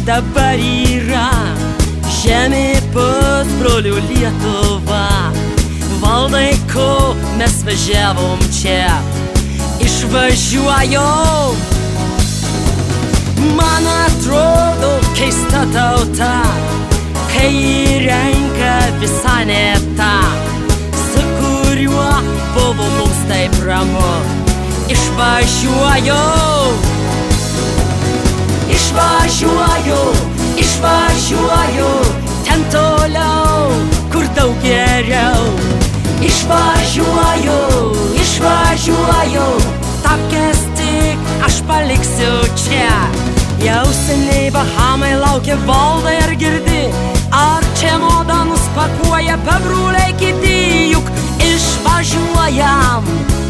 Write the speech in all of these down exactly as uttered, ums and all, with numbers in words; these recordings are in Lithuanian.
dabar yra žemė pusbrolių Lietuva. Valdai, ko mes važiavom čia, išvažiuoju. Man atrodo keista tauta, kai jį renka visai ne tą, su kuriuo buvo mums taip ramu. Išvažiuoju, išvažiuoju, išvažiuoju, ten toliau, kur daug geriau. Išvažiuoju, išvažiuoju, tapkės tik aš paliksiu čia. Jau seniai Bahamai laukia, Valdai, ar girdi? Ar čemodanus pakuoja pebruliai kiti, juk išvažiuojam.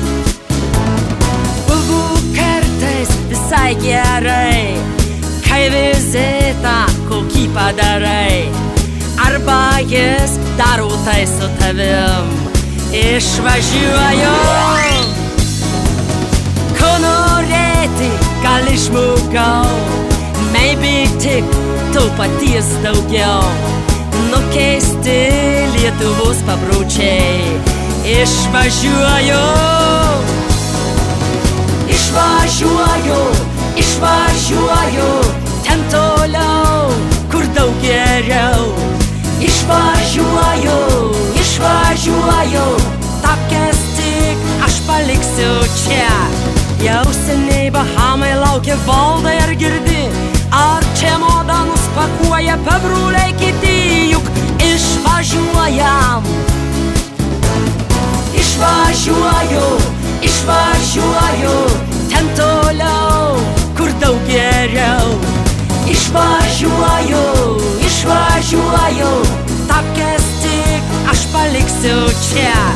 Buvo kartais visai gerai, kai vizitą kokį padarai, arba jis daro tai su tavim. Išvažiuoju, ko norėti gali žmogau, maybe tik to paties daugiau. Nukeisti Lietuvos papročiai. Išvažiuoju, išvažiuoju, išvažiuoju, ten toliau, kur daug geriau. Išvažiuoju, išvažiuoju, tapkės tik aš paliksiu čia. Jau seniai Bahamai laukia, Valdai, ar girdi? Ar čemodanus pakuoja pebruliai kiti, juk išvažiuojam. Išvažiuoju, išvažiuoju, ten toliau, kur daug geriau. Išvažiuoju, išvažiuoju, tapkės tik aš paliksiu čia.